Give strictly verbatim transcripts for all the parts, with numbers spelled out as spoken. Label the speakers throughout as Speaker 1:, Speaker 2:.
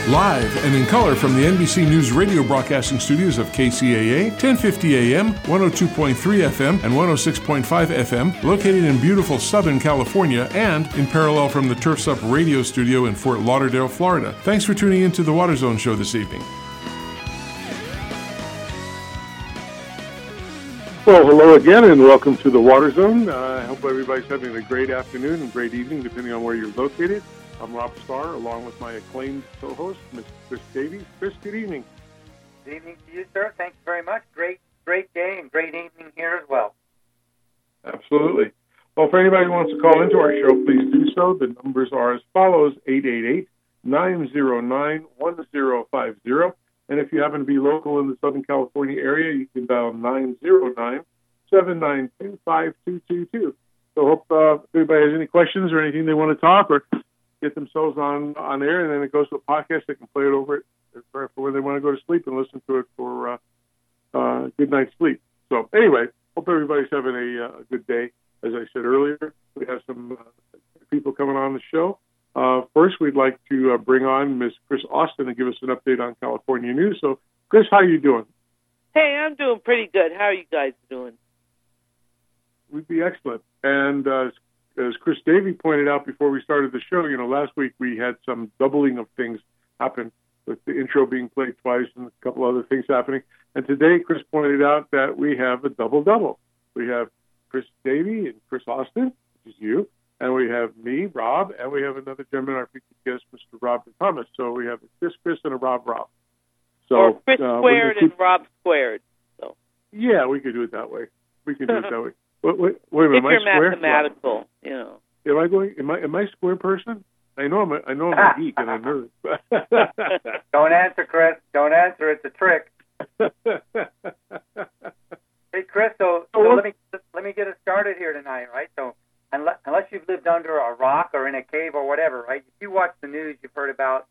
Speaker 1: Live and in color from the N B C News radio broadcasting studios of K C A A, ten fifty A M, one oh two point three F M, and one oh six point five F M, located in beautiful Southern California, and in parallel from the Turfs Up radio studio in Fort Lauderdale, Florida. Thanks for tuning in to the Water Zone show this evening.
Speaker 2: Well, hello again, and welcome to the Water Zone. Uh, I hope everybody's having a great afternoon and great evening, depending on where you're located. I'm Rob Starr, along with my acclaimed co-host, Miz Chris Davies. Chris, good evening.
Speaker 3: Good evening to you, sir. Thanks very much. Great, great day and great evening here as well.
Speaker 2: Absolutely. Well, for anybody who wants to call into our show, please do so. The numbers are as follows: eight eight eight, nine oh nine, one oh five oh. And if you happen to be local in the Southern California area, you can dial nine oh nine, seven nine two, five two two two. So hope uh, if anybody has any questions or anything they want to talk or get themselves on, on air, and then it goes to a podcast. They can play it over it for when they want to go to sleep and listen to it for uh, uh, good night's sleep. So anyway, hope everybody's having a, uh, good day. As I said earlier, we have some uh, people coming on the show. Uh, first, we'd like to uh, bring on Miz Chris Austin to give us an update on California news. So, Chris, how are you doing?
Speaker 4: Hey, I'm doing pretty good. How are you guys doing?
Speaker 2: We'd be excellent. And uh, as Chris Davey pointed out before we started the show, you know, last week we had some doubling of things happen with the intro being played twice and a couple other things happening. And today, Chris pointed out that we have a double-double. We have Chris Davey and Chris Austin, which is you, and we have me, Rob, and we have another gentleman, our featured guest, Mister Robert Thomas. So we have a Chris Chris and a Rob Rob. So
Speaker 4: or Chris
Speaker 2: uh,
Speaker 4: squared
Speaker 2: keep...
Speaker 4: and Rob squared. So
Speaker 2: yeah, we could do it that way. We could do it that way. Wait, wait, wait a minute,
Speaker 4: if
Speaker 2: am
Speaker 4: you're
Speaker 2: I square?
Speaker 4: mathematical, you know.
Speaker 2: Am I going? Am I? Am I a square person? I know I'm. A, I know I'm a geek and a nerd.
Speaker 3: Don't answer, Chris. Don't answer. It's a trick. Hey, Chris. So, so let me let me get us started here tonight, right? So, unless, unless you've lived under a rock or in a cave or whatever, right? If you watch the news, you've heard about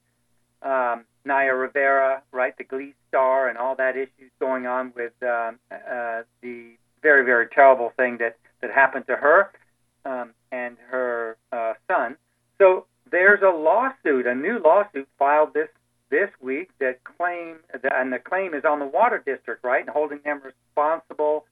Speaker 3: um, Naya Rivera, right? The Glee star and all that issues going on with um, uh, the very, very terrible thing that, that happened to her um, and her uh, son. So there's a lawsuit, a new lawsuit filed this this week that claim, and the claim is on the Water District, right, and holding them responsible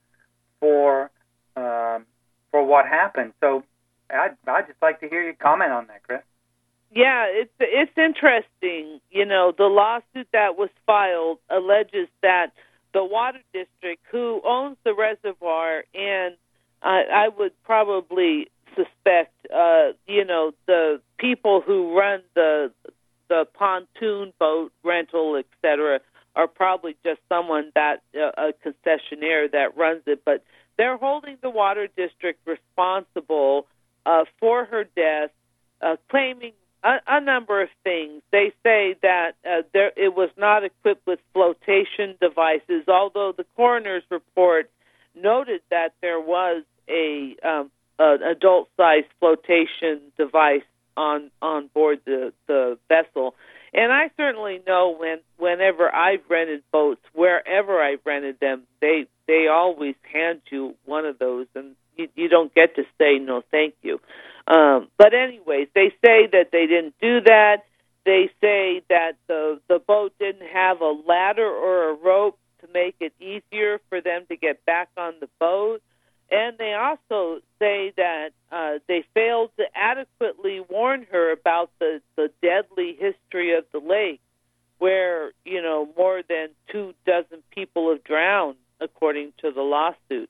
Speaker 3: for um, for what happened. So I'd, I'd just like to hear you comment on that, Chris.
Speaker 4: Yeah, it's it's interesting. You know, the lawsuit that was filed alleges that the Water District, who owns the reservoir, and I, I would probably suspect, uh, you know, the people who run the the pontoon boat rental, et cetera, are probably just someone that uh, a concessionaire that runs it. But they're holding the Water District responsible uh, for her death, uh, claiming A, a number of things. They say that uh, there, it was not equipped with flotation devices, although the coroner's report noted that there was a um, an adult-sized flotation device on on board the, the vessel. And I certainly know when whenever I've rented boats, wherever I've rented them, they they always hand you one of those, and you, you don't get to say no, thank you. Um, but anyways, they say that they didn't do that. They say that the the boat didn't have a ladder or a rope to make it easier for them to get back on the boat. And they also say that uh, they failed to adequately warn her about the, the deadly history of the lake, where, you know, more than two dozen people have drowned, according to the lawsuit.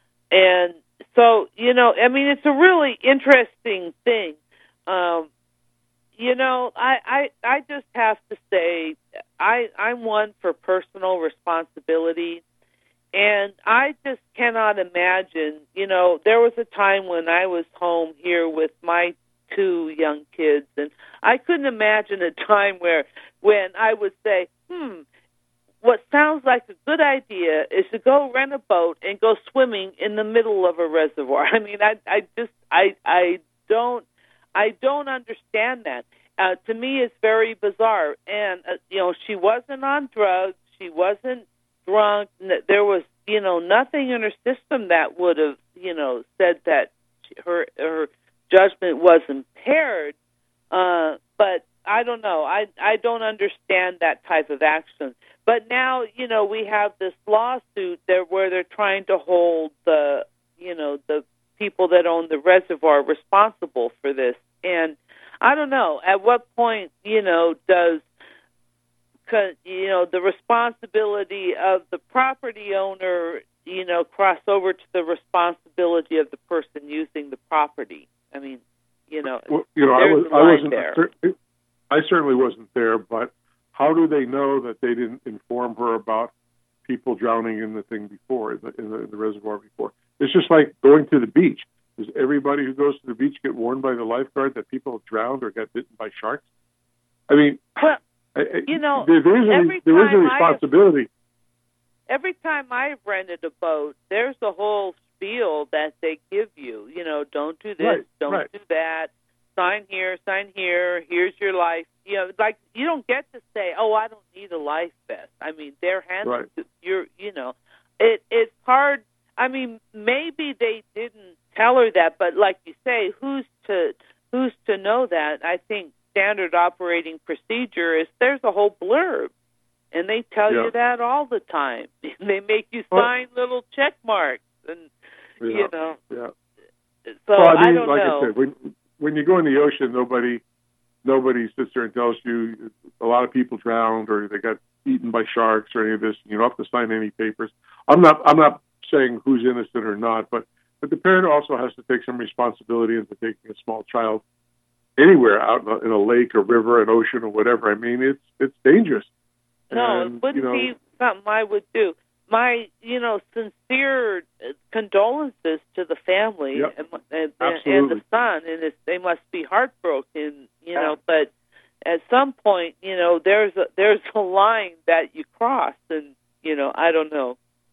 Speaker 4: And so, you know, I mean, it's a really interesting thing. Um, you know, I, I I just have to say, I, I'm one for personal responsibility, and I just cannot imagine, you know, there was a time when I was home here with my two young kids, and I couldn't imagine a time where when I would say, hmm, what sounds like a good idea is to go rent a boat and go swimming in the middle of a reservoir. I mean, I, I just, I, I don't, I don't understand that. Uh, to me, it's very bizarre. And uh, you know, she wasn't on drugs. She wasn't drunk. There was, you know, nothing in her system that would have, you know, said that her her judgment was impaired. Uh, but I don't know. I I don't understand that type of action. But now, you know, we have this lawsuit there where they're trying to hold the, you know, the people that own the reservoir responsible for this. And I don't know, at what point, you know, does, you know, the responsibility of the property owner, you know, cross over to the responsibility of the person using the property? I mean, you know,
Speaker 2: well, you know, I, was, I wasn't there. I certainly wasn't there, but how do they know that they didn't inform her about people drowning in the thing before, in the, in the, in the reservoir before? It's just like going to the beach. Does everybody who goes to the beach get warned by the lifeguard that people have drowned or got bitten by sharks? I mean,
Speaker 4: well,
Speaker 2: I,
Speaker 4: you know,
Speaker 2: there, there, is a, there is a responsibility.
Speaker 4: Every time I've rented a boat, there's a whole spiel that they give you. You know, don't do this,
Speaker 2: right,
Speaker 4: don't
Speaker 2: right.
Speaker 4: do that. Sign here, sign here. Here's your life. You know, like you don't get to say, "Oh, I don't need a life vest." I mean, they're handling
Speaker 2: right.
Speaker 4: you're. You know, it it's hard. I mean, maybe they didn't tell her that, but like you say, who's to who's to know that? I think standard operating procedure is there's a whole blurb, and they tell
Speaker 2: yeah.
Speaker 4: you that all the time. They make you sign well, little check marks, and
Speaker 2: yeah,
Speaker 4: you know.
Speaker 2: Yeah.
Speaker 4: So
Speaker 2: well, I, mean,
Speaker 4: I don't
Speaker 2: like
Speaker 4: know.
Speaker 2: I said, when, when you go in the ocean, nobody nobody sits there and tells you a lot of people drowned or they got eaten by sharks or any of this. You don't have to sign any papers. I'm not I'm not saying who's innocent or not, but but the parent also has to take some responsibility into taking a small child anywhere out in a, in a lake or river, an ocean or whatever. I mean, it's it's dangerous.
Speaker 4: No,
Speaker 2: and,
Speaker 4: it wouldn't
Speaker 2: you know,
Speaker 4: be something I would do. My, you know, sincere condolences to the family
Speaker 2: yep,
Speaker 4: and, and,
Speaker 2: absolutely.
Speaker 4: and the son, and it's, they must be heartbroken, you know. But at some point, you know, there's a there's a line that you cross, and you know, I don't know.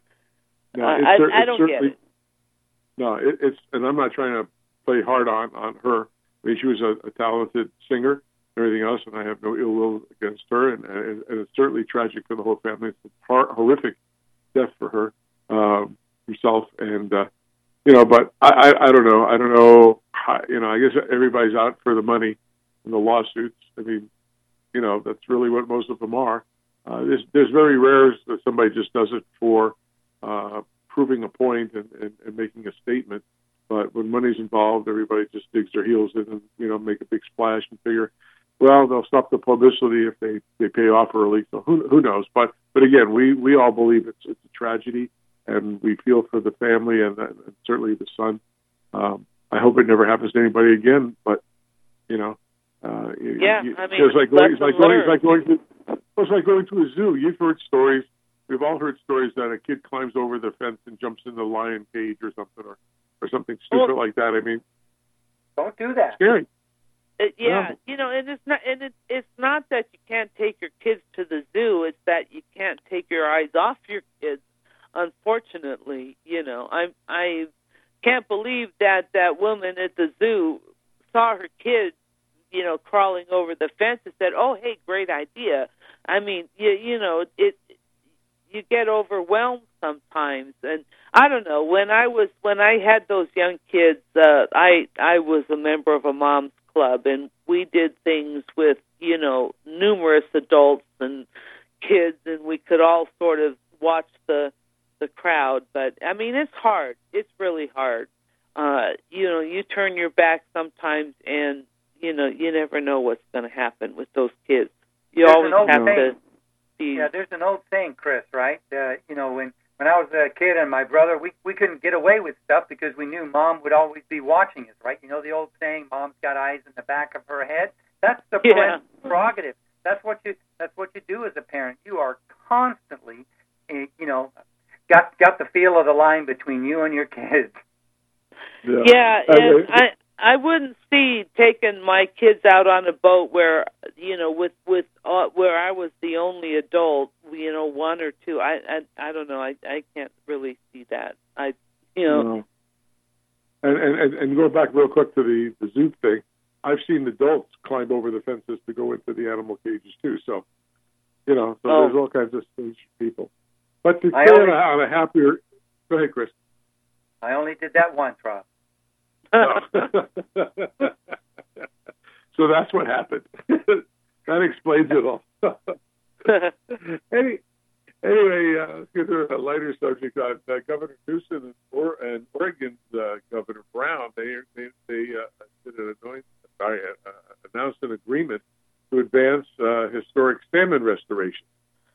Speaker 2: No,
Speaker 4: uh,
Speaker 2: it's
Speaker 4: I,
Speaker 2: cer-
Speaker 4: I don't get it.
Speaker 2: No, it, it's, and I'm not trying to play hard on on her. I mean, she was a, a talented singer and everything else, and I have no ill will against her. And, and, and it's certainly tragic for the whole family. It's a hor- horrific death for her um, herself, and uh, you know. But I, I, I don't know. I don't know. How, you know, I guess everybody's out for the money in the lawsuits. I mean, you know, that's really what most of them are. Uh, there's, there's very rare that somebody just does it for uh, proving a point and, and, and making a statement. But when money's involved, everybody just digs their heels in and, you know, make a big splash and figure, well, they'll stop the publicity if they, they pay off early. So who who knows? But but again, we, we all believe it's it's a tragedy, and we feel for the family and, and certainly the son. Um, I hope it never happens to anybody again. But you know, uh,
Speaker 4: yeah,
Speaker 2: you,
Speaker 4: I mean,
Speaker 2: it's like going, it's like going, it's like
Speaker 4: learn.
Speaker 2: going to it's like going to a zoo. You've heard stories. We've all heard stories that a kid climbs over the fence and jumps in the lion cage or something, or, or something stupid
Speaker 4: well,
Speaker 2: like that. I mean,
Speaker 3: don't do that.
Speaker 2: Scary.
Speaker 4: It, yeah, you know, and it's not, and it, it's not that you can't take your kids to the zoo. It's that you can't take your eyes off your kids. Unfortunately, you know, I I can't believe that that woman at the zoo saw her kid, you know, crawling over the fence and said, "Oh, hey, great idea." I mean, you you know, it you get overwhelmed sometimes, and I don't know. When I was when I had those young kids, uh, I I was a member of a mom's club, and we did things with, you know, numerous adults and kids, and we could all sort of watch the the crowd. But I mean, it's hard. It's really hard. Uh, you know, you turn your back sometimes, and you know, you never know what's going to happen with those kids. You
Speaker 3: There's
Speaker 4: always have
Speaker 3: thing.
Speaker 4: to be.
Speaker 3: Yeah, there's an old saying, Chris, right? Uh, you know, when when I was a kid and my brother, we we couldn't get away with stuff because we knew Mom would always be watching us, right? You know the old saying, "Mom's got eyes in the back of her head." That's the
Speaker 4: Yeah.
Speaker 3: prerogative. That's what you that's what you do as a parent. You are constantly, you know, got got the feel of the line between you and your kids.
Speaker 2: Yeah,
Speaker 4: Yeah,
Speaker 2: and,
Speaker 4: and I I wouldn't see taking my kids out on a boat where, you know, with with uh, where I was the only adult, you know, one or two. I I, I don't know. I I can't really see that. I you know.
Speaker 2: No. And, and and going back real quick to the the zoo thing, I've seen adults climb over the fences to go into the animal cages too. So, you know, so
Speaker 4: Oh.
Speaker 2: there's all kinds of strange people. But to
Speaker 3: I
Speaker 2: stay
Speaker 3: only-
Speaker 2: on, a, on a happier, go ahead, Chris.
Speaker 3: I only did that once, Rob.
Speaker 2: No. So that's what happened. That explains it all. Any, anyway, uh, let's get to a lighter subject. Uh, uh, Governor Newsom and, or, and Oregon's uh, Governor Brown, they they, they uh, did an annoying, sorry, uh, announced an agreement to advance uh, historic salmon restoration.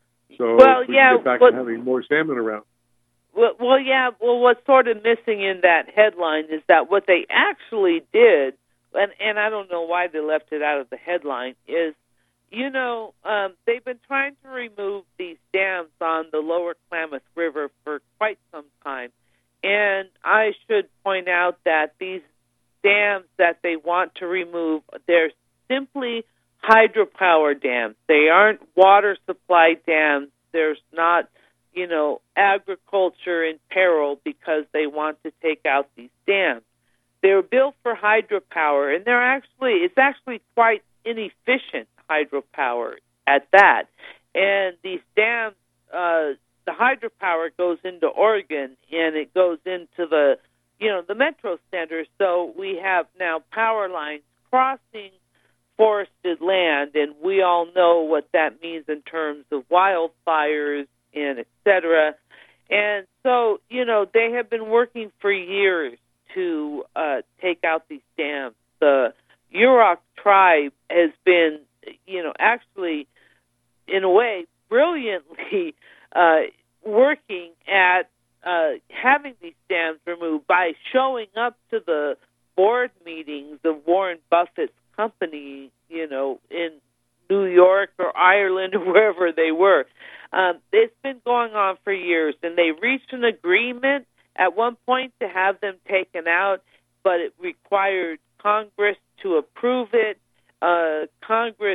Speaker 2: So
Speaker 4: well,
Speaker 2: we
Speaker 4: yeah,
Speaker 2: can get back
Speaker 4: what,
Speaker 2: to having more salmon around.
Speaker 4: Well, well, yeah. Well, what's sort of missing in that headline is that what they actually did, and and I don't know why they left it out of the headline, is, you know, um, they've been trying to remove these dams on the lower Klamath River for quite some time. And I should point out that these dams that they want to remove, they're simply hydropower dams. They aren't water supply dams. There's not, you know, agriculture in peril because they want to take out these dams. They were built for hydropower, and they're actually, it's actually quite inefficient hydropower at that. And these dams, uh, the hydropower goes into Oregon, and it goes into the, you know, the metro centers. So we have now power lines crossing forested land, and we all know what that means in terms of wildfires and et cetera. And so, you know, they have been working for years to uh, take out these dams. The Yurok tribe has been, you know, actually, in a way, brilliantly uh, working at uh, having these dams removed by showing up to the board meetings of Warren Buffett's company, you know, in New York or Ireland or wherever they were. Um, it's been going on for years, and they reached an agreement at one point to have them taken out, but it required Congress to approve it. Uh, Congress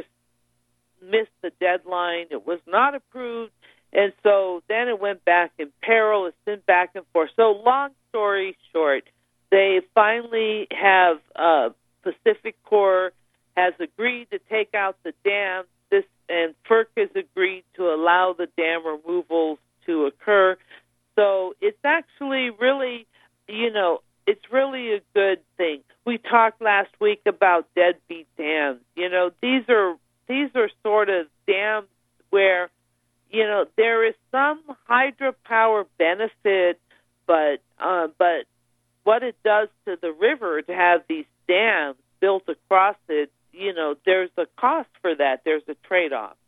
Speaker 4: missed the deadline. It was not approved, and so then it went back in peril. It's been back and forth. So long story short, they finally have uh, Pacific Corps has agreed to take out the dams. This and FERC has agreed to allow the dam removals to occur. So it's actually really, you know, it's really a good thing. We talked last week about deadbeat dams. You know, these are these are sort of dams where, you know, there is some hydropower benefit, but uh, but what it does to the river to have these dams built across it, you know, there's a cost for that. There's a trade-off.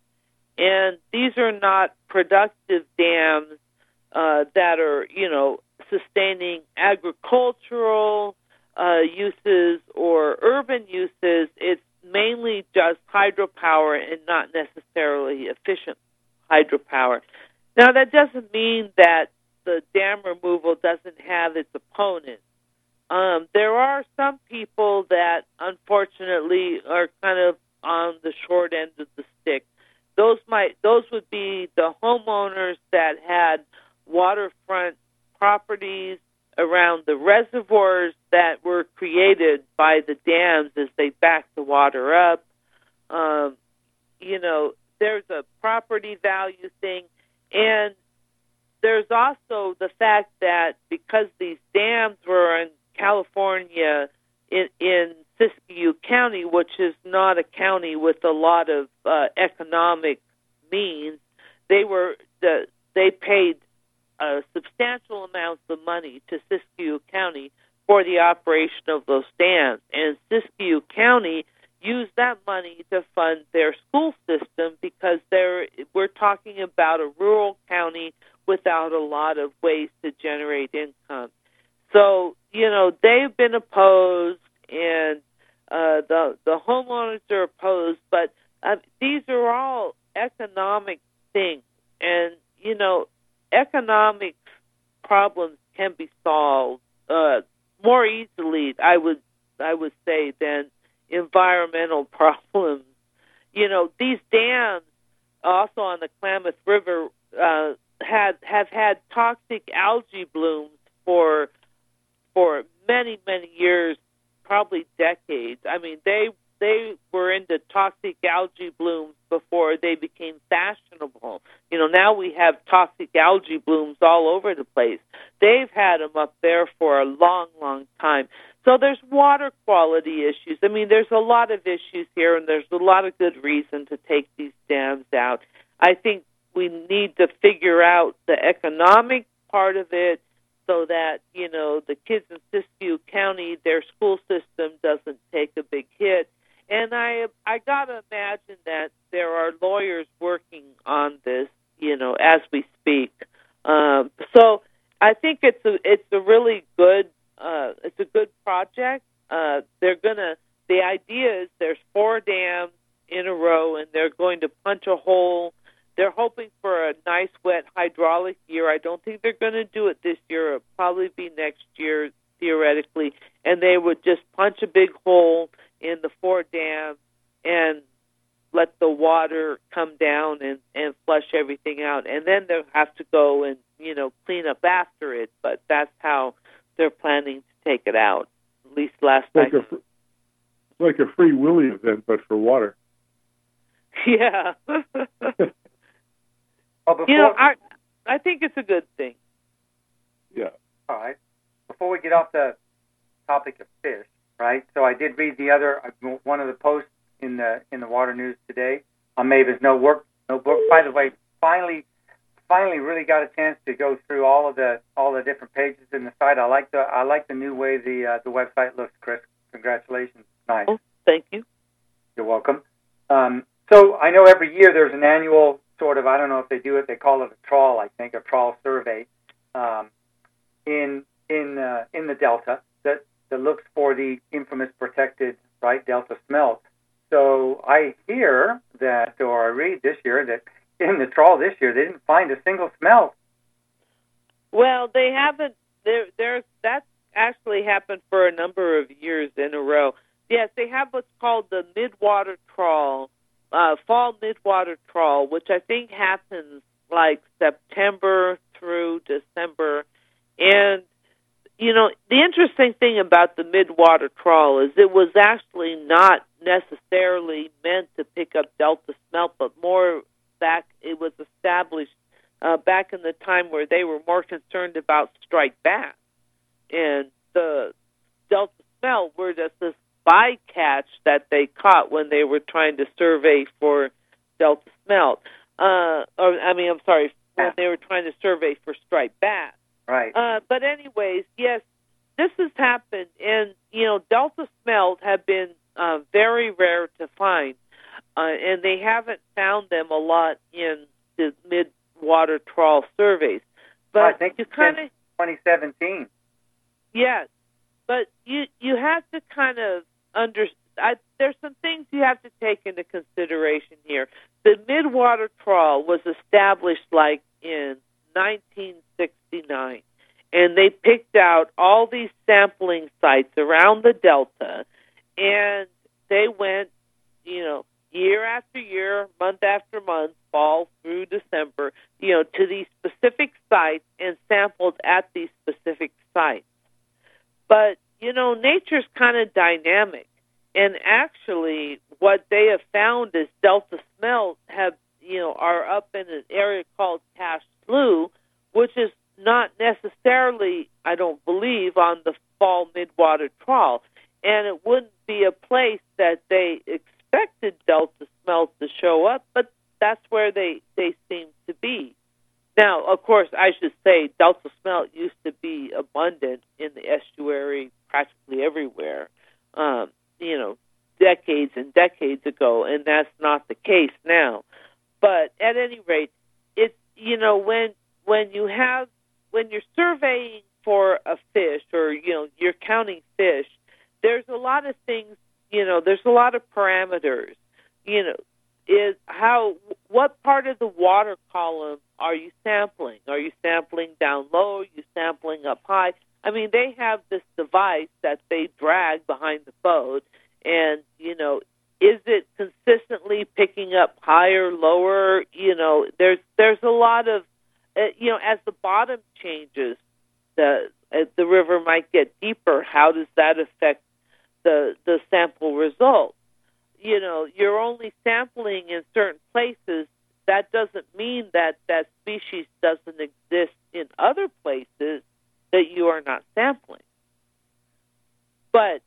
Speaker 4: And these are not productive dams uh, that are, you know, sustaining agricultural uh, uses or urban uses. It's mainly just hydropower and not necessarily efficient hydropower. Now, that doesn't mean that the dam removal doesn't have its opponents. Um, there are some people that, unfortunately, are kind of on the short end of the stick. Those might, those would be the homeowners that had waterfront properties around the reservoirs that were created by the dams as they backed the water up. Um, you know, there's a property value thing, and there's also the fact that because these dams were in California, in, in Siskiyou County, which is not a county with a lot of uh, economic means, they were the, they paid uh, substantial amounts of money to Siskiyou County for the operation of those dams, and Siskiyou County used that money to fund their school system because they're we're talking about a rural county without a lot of ways to generate income. So, you know, they've been opposed, and uh, the the homeowners are opposed, but uh, these are all economic things. And, you know, economic problems can be solved uh, more easily, I would I would say, than environmental problems. You know, these dams, also on the Klamath River, uh, had have had toxic algae blooms for for many, many years, probably decades. I mean, they they were into toxic algae blooms before they became fashionable. You know, now we have toxic algae blooms all over the place. They've had them up there for a long, long time. So there's water quality issues. I mean, there's a lot of issues here, and there's a lot of good reason to take these dams out. I think we need to figure out the economic part of it so that, you know, the kids in Siskiyou County, their school system doesn't take a big hit. And I I got to imagine that there are lawyers working on this, you know, as we speak. Um, so I think it's a, it's a really good, uh, it's a good project. Uh, they're going to, the idea is there's four dams in a row, and they're going to punch a hole. They're hoping for a nice, wet hydraulic year. I don't think they're going to do it this year. It'll probably be next year, theoretically. And they would just punch a big hole in the four dams and let the water come down and, and flush everything out. And then they'll have to go and, you know, clean up after it. But that's how they're planning to take it out, at least last
Speaker 2: like
Speaker 4: night.
Speaker 2: A, like a Free Willy event, but for water.
Speaker 4: Yeah.
Speaker 3: Well, before,
Speaker 4: you know, I, I think it's a good thing.
Speaker 2: Yeah.
Speaker 3: All right. Before we get off the topic of fish, right? So I did read the other one of the posts in the in the Water News today on Maven's no work no book. By the way, finally, finally, really got a chance to go through all of the all the different pages in the site. I like the I like the new way the uh, the website looks, Chris. Congratulations. Nice.
Speaker 4: Oh, thank you.
Speaker 3: You're welcome. Um, so I know every year there's an annual sort of, I don't know if they do it, they call it a trawl, I think, a trawl survey um, in in uh, in the Delta that, that looks for the infamous protected, right, Delta smelt. So I hear that, or I read this year, that in the trawl this year they didn't find a single smelt.
Speaker 4: Well, they haven't, there, there's, that's actually happened for a number of years in a row. Yes, they have what's called the midwater trawl, Uh, fall midwater trawl, which I think happens like September through December. And, you know, the interesting thing about the midwater trawl is it was actually not necessarily meant to pick up Delta smelt, but more back, it was established uh, back in the time where they were more concerned about striped bass. And the Delta smelt were just this bycatch that they caught when they were trying to survey for Delta smelt. Uh, or I mean, I'm sorry, when they were trying to survey for striped bass.
Speaker 3: Right.
Speaker 4: Uh, but anyways, yes, this has happened, and you know, Delta smelt have been uh, very rare to find, uh, and they haven't found them a lot in the mid-water trawl surveys. But
Speaker 3: I think
Speaker 4: you
Speaker 3: it's
Speaker 4: kind of
Speaker 3: twenty seventeen.
Speaker 4: Yes, but you you have to kind of under. I, there's some things you have to take into consideration here. The midwater trawl was established like in nineteen sixty-nine, and they picked out all these sampling sites around the Delta, and they went, you know, year after year, month after month, fall through December, you know, to these specific sites and sampled at these specific sites. But, you know, nature's kind of dynamic. And actually, what they have found is Delta smelt have, you know, are up in an area called Cache Slough, which is not necessarily, I don't believe, on the fall midwater trawl. And it wouldn't be a place that they expected Delta smelt to show up, but that's where they, they seem to be. Now, of course, I should say Delta smelt used to be abundant in the estuary practically everywhere, um, you know, decades and decades ago, and that's not the case now. But at any rate, it's, you know, when when you have, when you're surveying for a fish or, you know, you're counting fish, there's a lot of things, you know, there's a lot of parameters, you know, is how, what part of the water column are you sampling? Are you sampling down low? Are you sampling up high? I mean, they have this device that they drag behind the boat, and, you know, is it consistently picking up higher, lower? You know, there's there's a lot of, uh, you know, as the bottom changes, the uh, the river might get deeper. How does that affect the the sample result? You know, you're only sampling in certain places. That doesn't mean that that species doesn't exist in other places that you are not sampling. but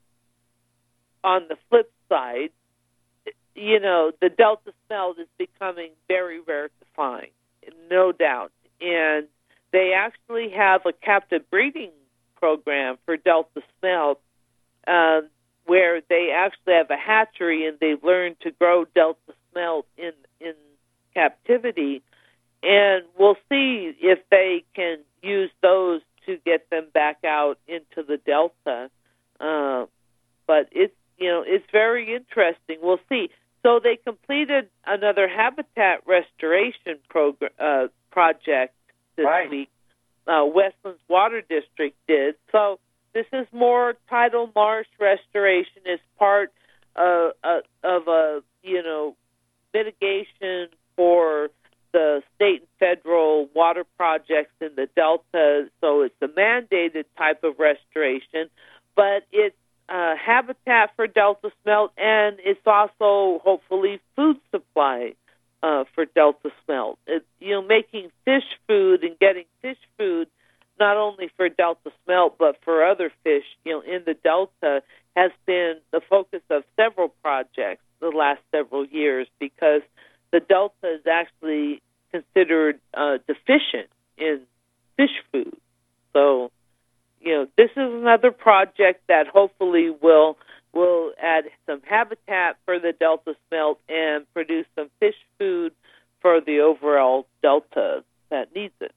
Speaker 4: on the flip side, you know, the Delta smelt is becoming very rare to find, no doubt. And they actually have a captive breeding program for Delta smelt, uh, where they actually have a hatchery and they've learned to grow Delta smelt in in captivity. And we'll see if they can use those to get them back out into the Delta. Uh, but it's, you know, it's very interesting. We'll see. So they completed another habitat restoration program, uh, project this
Speaker 3: right.
Speaker 4: week. Uh, Westlands Water District did. So this is more tidal marsh restoration as part uh, uh, of a, you know, mitigation for the state and federal water projects in the Delta. So it's a mandated type of restoration, but it's uh, habitat for Delta smelt, and it's also hopefully food supply uh, for Delta smelt. It, you know, making fish food and getting fish food not only for Delta smelt but for other fish, you know, in the Delta has been the focus of several projects the last several years, because the Delta is actually considered uh, deficient in fish food. So, you know, this is another project that hopefully will will add some habitat for the Delta smelt and produce some fish food for the overall Delta that needs it.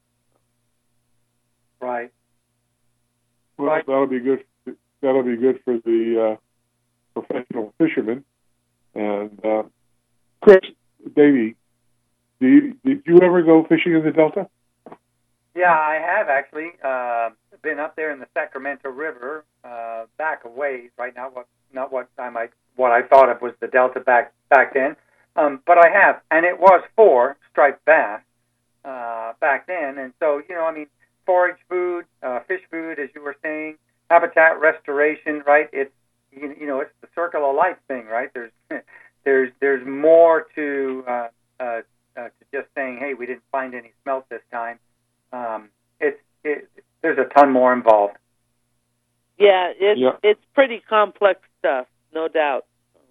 Speaker 3: Right.
Speaker 2: Well,
Speaker 3: right.
Speaker 2: that'll be good. That'll be good for the uh, professional fishermen. And uh, Chris, Davey, do you, did you ever go fishing in the Delta?
Speaker 3: Yeah, I have actually uh, been up there in the Sacramento River, uh, back a ways. Right now, what not what I might what I thought of was the Delta back back then, um, but I have, and it was for striped bass uh, back then. And so, you know, I mean, forage food, uh, fish food, as you were saying, habitat restoration, right? It's you, you know, it's the circle of life thing, right? There's there's there's more to uh, uh, uh, to just saying, hey, we didn't find any smelt this time. Um, it's it, there's a ton more involved.
Speaker 4: Yeah, it's
Speaker 2: yeah.
Speaker 4: it's pretty complex stuff, no doubt.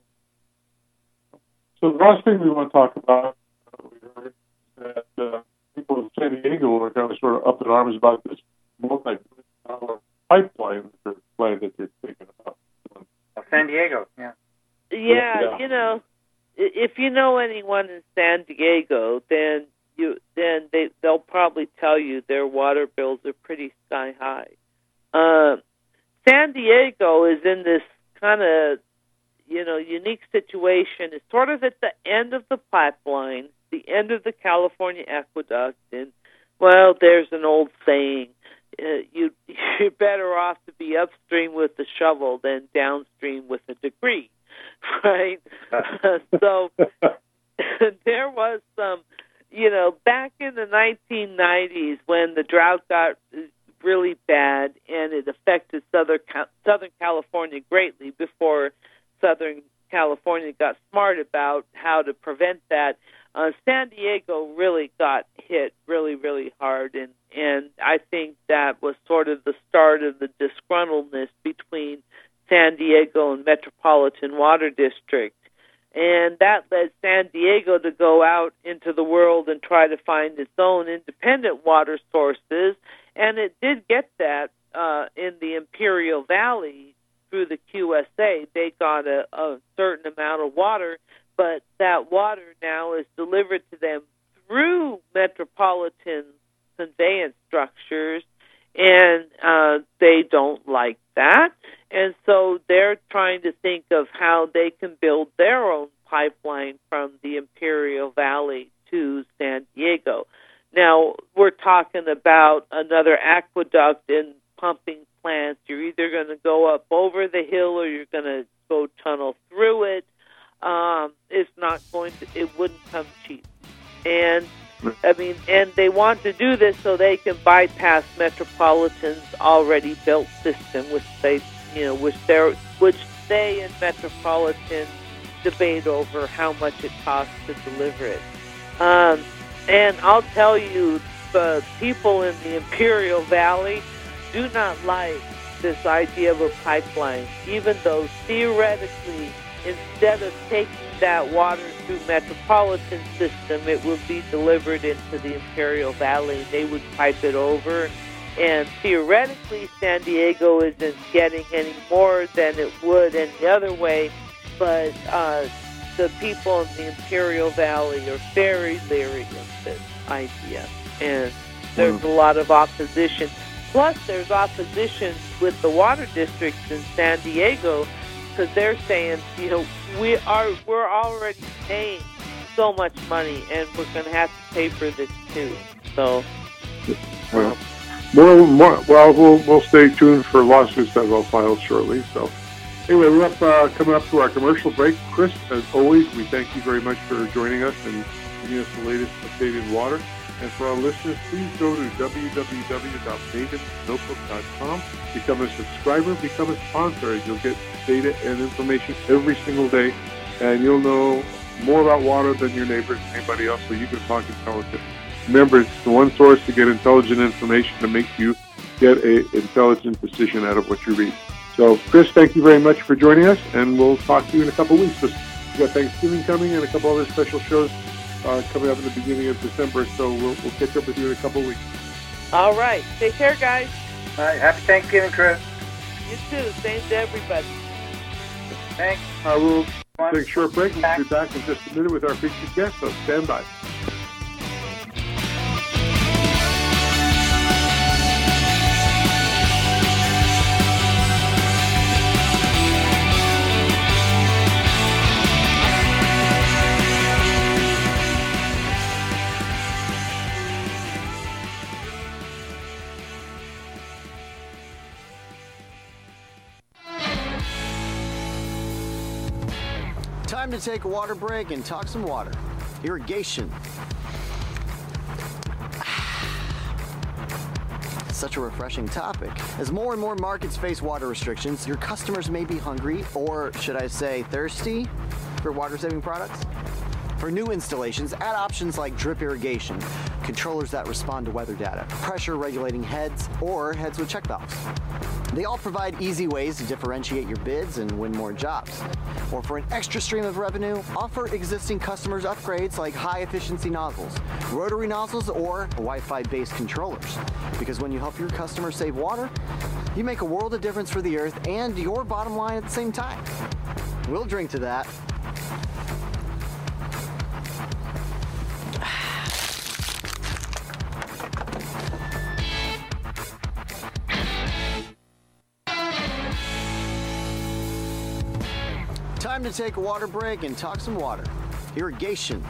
Speaker 2: So the last thing we want to talk about, uh, we heard that uh, people in San Diego are kind of sort of up in arms about this multi-dollar pipeline that they're planning that they're thinking about.
Speaker 3: Oh, San Diego, yeah.
Speaker 4: Yeah,
Speaker 2: yeah.
Speaker 4: you know, if you know anyone in San Diego, then you then they they'll probably tell you their water bills are pretty sky high. Uh, San Diego is in this kind of, you know, unique situation. It's sort of at the end of the pipeline, the end of the California aqueduct, and well, there's an old saying: uh, you you're better off to be upstream with the shovel than downstream with a degree, right? Uh, so there was some. You know, back in the nineteen nineties when the drought got really bad and it affected Southern Southern California greatly before Southern California got smart about how to prevent that, uh, San Diego really got hit really, really hard. And, and I think that was sort of the start of the disgruntledness between San Diego and Metropolitan Water District. And that led San Diego to go out into the world and try to find its own independent water sources. And it did get that uh, in the Imperial Valley through the Q S A. They got a, a certain amount of water, but that water now is delivered to them through metropolitan conveyance structures, and uh, they don't like that. And so they're trying to think of how they can build their own pipeline from the Imperial Valley to San Diego. Now, we're talking about another aqueduct and pumping plants. You're either going to go up over the hill or you're going to go tunnel through it. Um, it's not going to, it wouldn't come cheap. And I mean, and they want to do this so they can bypass Metropolitan's already built system, which they, you know, which they which they and Metropolitan debate over how much it costs to deliver it. Um, and I'll tell you, the people in the Imperial Valley do not like this idea of a pipeline, even though theoretically, instead of taking that water through Metropolitan system, it would be delivered into the Imperial Valley. They would pipe it over, and theoretically, San Diego isn't getting any more than it would any other way, but uh, the people in the Imperial Valley are very leery of this idea, and there's mm. a lot of opposition. Plus, there's opposition with the water districts in San Diego, because they're saying, you know, we are we're already paying so much money, and we're going to have to pay for this too. So,
Speaker 2: well, um, more, more, well, we'll we'll stay tuned for lawsuits that will file shortly. So, anyway, we're up uh, coming up to our commercial break. Chris, as always, we thank you very much for joining us and giving us the latest updated water. And for our listeners, please go to w w w dot maven notebook dot com. Become a subscriber, become a sponsor, and you'll get data and information every single day. And you'll know more about water than your neighbors and anybody else, so you can talk intelligent. Remember, it's the one source to get intelligent information to make you get an intelligent decision out of what you read. So, Chris, thank you very much for joining us, and we'll talk to you in a couple of weeks. We've got Thanksgiving coming and a couple other special shows Uh, coming up in the beginning of December, so we'll, we'll catch up with you in a couple of weeks.
Speaker 4: All right. Take care, guys.
Speaker 3: All right. Happy Thanksgiving, Chris.
Speaker 4: You too. Same to everybody.
Speaker 3: Thanks.
Speaker 2: Uh, we'll take a short break. We'll be back in just a minute with our featured guest, so stand by.
Speaker 5: Time to take a water break and talk some water. Irrigation. Such a refreshing topic. As more and more markets face water restrictions, your customers may be hungry, or should I say thirsty, for water-saving products. For new installations, add options like drip irrigation, controllers that respond to weather data, pressure regulating heads, or heads with check valves. They all provide easy ways to differentiate your bids and win more jobs. Or for an extra stream of revenue, offer existing customers upgrades like high-efficiency nozzles, rotary nozzles, or Wi-Fi based controllers. Because when you help your customers save water, you make a world of difference for the earth and your bottom line at the same time. We'll drink to that. Time to take a water break and talk some water. Irrigation.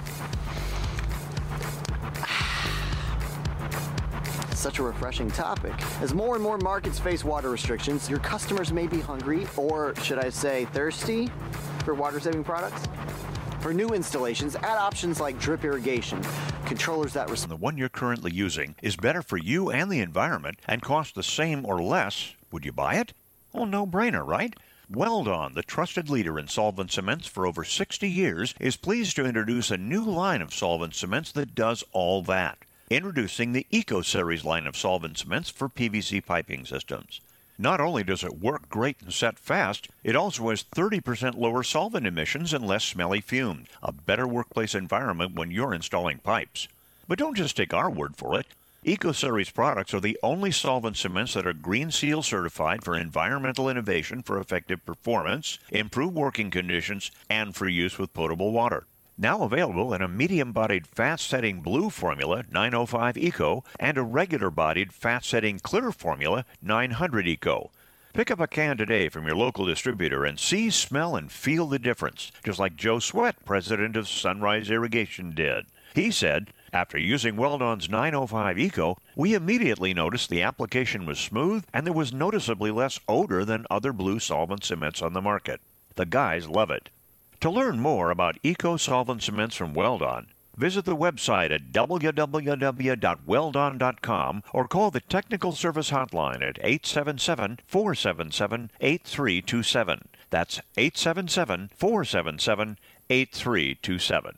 Speaker 5: Such a refreshing topic. As more and more markets face water restrictions, your customers may be hungry, or should I say thirsty, for water-saving products. For new installations, add options like drip irrigation, controllers that respond.
Speaker 6: The one you're currently using is better for you and the environment and costs the same or less. Would you buy it? Oh, no-brainer, right? Weldon, the trusted leader in solvent cements for over sixty years, is pleased to introduce a new line of solvent cements that does all that. Introducing the Eco-Series line of solvent cements for P V C piping systems. Not only does it work great and set fast, it also has thirty percent lower solvent emissions and less smelly fumes, a better workplace environment when you're installing pipes. But don't just take our word for it. Eco-Series products are the only solvent cements that are Green Seal certified for environmental innovation for effective performance, improved working conditions, and for use with potable water. Now available in a medium-bodied fast-setting blue formula, nine oh five Eco, and a regular-bodied fast-setting clear formula, nine hundred Eco. Pick up a can today from your local distributor and see, smell, and feel the difference, just like Joe Sweat, president of Sunrise Irrigation, did. He said, after using Weldon's nine oh five Eco, we immediately noticed the application was smooth and there was noticeably less odor than other blue solvent cements on the market. The guys love it. To learn more about Eco Solvent Cements from Weldon, visit the website at w w w dot weldon dot com or call the technical service hotline at eight seven seven, four seven seven, eight three two seven. That's eight seven seven, four seven seven, eight three two seven.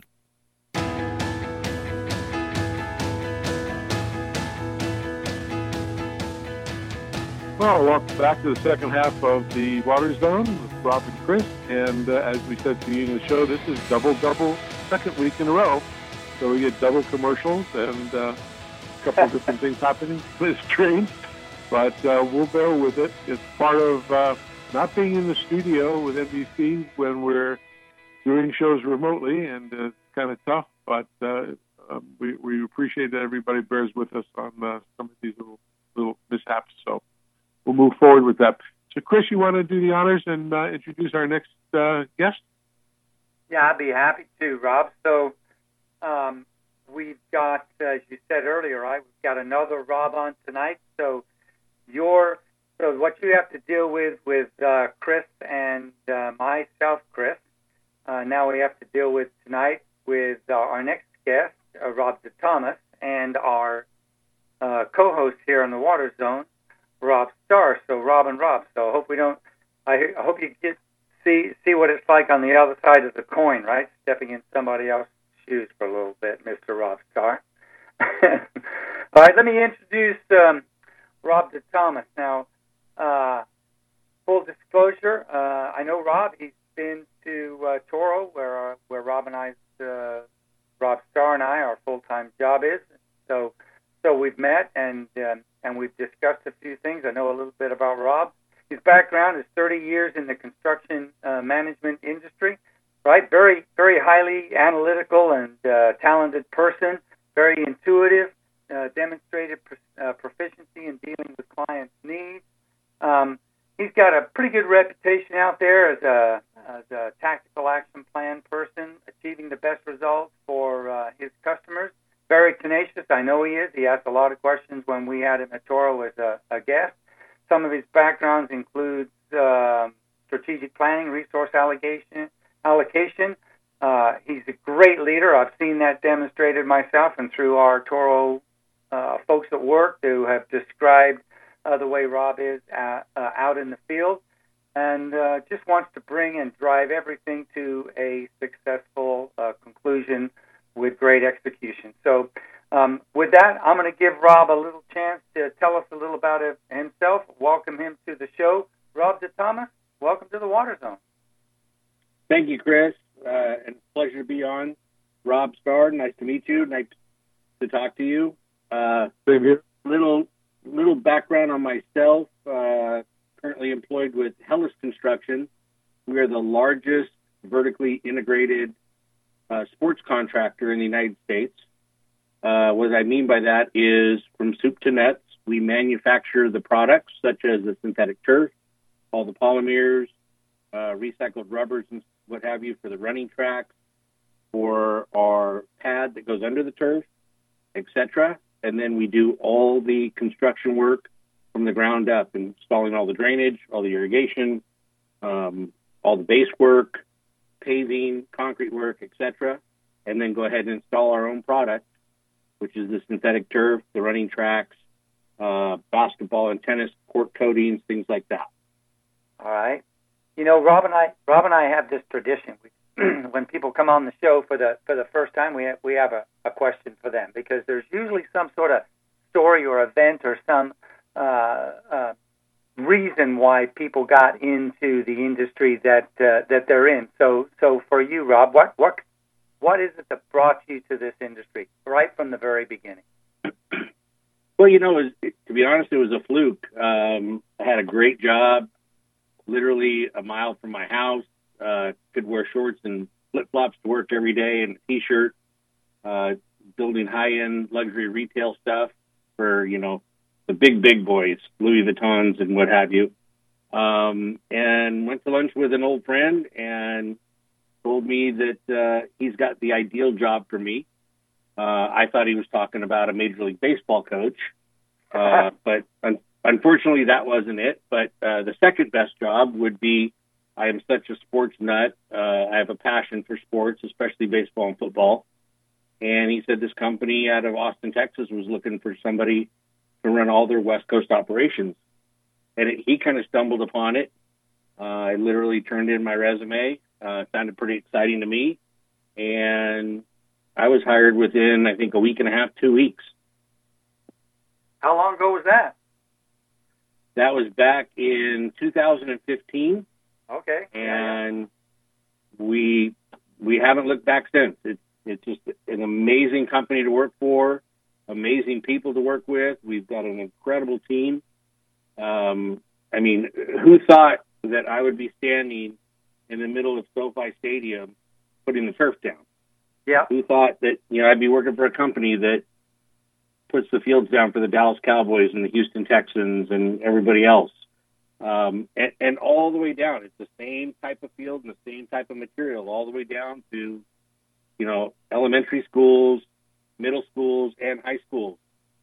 Speaker 2: Well, welcome back to the second half of the Water Zone with Rob and Chris. And uh, as we said at the beginning of the show, this is double-double second week in a row. So we get double commercials and uh, a couple of different things happening. It's strange, but uh, we'll bear with it. It's part of uh, not being in the studio with N B C when we're doing shows remotely, and uh, it's kind of tough, but uh, uh, we, we appreciate that everybody bears with us on uh, some of these little, little mishaps. So we'll move forward with that. So, Chris, you want to do the honors and uh, introduce our next uh, guest?
Speaker 3: Yeah, I'd be happy to, Rob. So um, we've got, as you said earlier, right, we've got another Rob on tonight. So your, so what you have to deal with with uh, Chris and uh, myself, Chris, uh, now we have to deal with tonight with uh, our next guest, uh, Rob Thomas, and our uh, co-host here on the Water Zone, Rob Starr. So Rob and Rob. So I hope we don't. I, I hope you get see see what it's like on the other side of the coin, right? Stepping in somebody else's shoes for a little bit, Mister Rob Starr. All right, let me introduce um, Rob Thomas. Now, uh, full disclosure, uh, I know Rob. He's been to uh, Toro, where uh, where Rob and I, uh, Rob Starr and I, our full time job is. So so we've met and. Um, and we've discussed a few things. I know a little bit about Rob. His background is thirty years in the construction uh, management industry, right? Very, very highly analytical and uh, talented person, very intuitive, uh, demonstrated pro- uh, proficiency in dealing with clients' needs. Um, he's got a pretty good reputation out there as a, as a tactical action plan person, achieving the best results for uh, his customers. Very tenacious, I know he is. He asked a lot of questions when we had him at Toro as a, a guest. Some of his backgrounds include uh, strategic planning, resource allocation. allocation. Uh, he's a great leader. I've seen that demonstrated myself and through our Toro uh, folks at work who have described uh, the way Rob is uh, uh, out in the field, and uh, just wants to bring and drive everything to a successful uh, conclusion with great execution. So um, with that, I'm going to give Rob a little chance to tell us a little about it himself, welcome him to the show. Rob Thomas, welcome to the Water Zone.
Speaker 7: Thank you, Chris, uh, and pleasure to be on. Rob Starr, nice to meet you, nice to talk to you. Uh,
Speaker 2: Same here.
Speaker 7: Little, little background on myself, uh, currently employed with Hellas Construction. We are the largest vertically integrated Uh, sports contractor in the United States. Uh, what I mean by that is from soup to nuts, we manufacture the products such as the synthetic turf, all the polymers, uh, recycled rubbers and what have you for the running tracks, for our pad that goes under the turf, et cetera. And then we do all the construction work from the ground up, installing all the drainage, all the irrigation, um, all the base work, paving, concrete work, et cetera, and then go ahead and install our own product, which is the synthetic turf, the running tracks, uh, basketball and tennis court coatings, things like that.
Speaker 3: All right. You know, Rob and I, Rob and I have this tradition. We, when people come on the show for the for the first time, we have, we have a, a question for them because there's usually some sort of story or event or some uh, uh, reason why people got into the industry that uh, that they're in. So, so for you, Rob, what what what is it that brought you to this industry right from the very beginning?
Speaker 7: Well, you know, it was, to be honest, it was a fluke. Um, I had a great job, literally a mile from my house. Uh, could wear shorts and flip flops to work every day and a t-shirt. Uh, building high end luxury retail stuff for you know. the big, big boys, Louis Vuittons and what have you, um, and went to lunch with an old friend and told me that uh, he's got the ideal job for me. Uh, I thought he was talking about a Major League Baseball coach, uh, but un- unfortunately that wasn't it. But uh, the second best job would be, I am such a sports nut. Uh, I have a passion for sports, especially baseball and football. And he said this company out of Austin, Texas was looking for somebody to run all their West Coast operations. And it, he kind of stumbled upon it. Uh, I literally turned in my resume. Uh, it sounded pretty exciting to me. And I was hired within, I think, a week and a half, two weeks.
Speaker 3: How long ago was that?
Speaker 7: That was back in two thousand fifteen.
Speaker 3: Okay.
Speaker 7: And we we haven't looked back since. It's it's just an amazing company to work for, amazing people to work with. We've got an incredible team. Um, I mean, who thought that I would be standing in the middle of SoFi Stadium putting the turf down?
Speaker 3: Yeah.
Speaker 7: Who thought that, you know, I'd be working for a company that puts the fields down for the Dallas Cowboys and the Houston Texans and everybody else? Um, and, and all the way down, it's the same type of field and the same type of material, all the way down to, you know, elementary schools, middle schools, and high schools.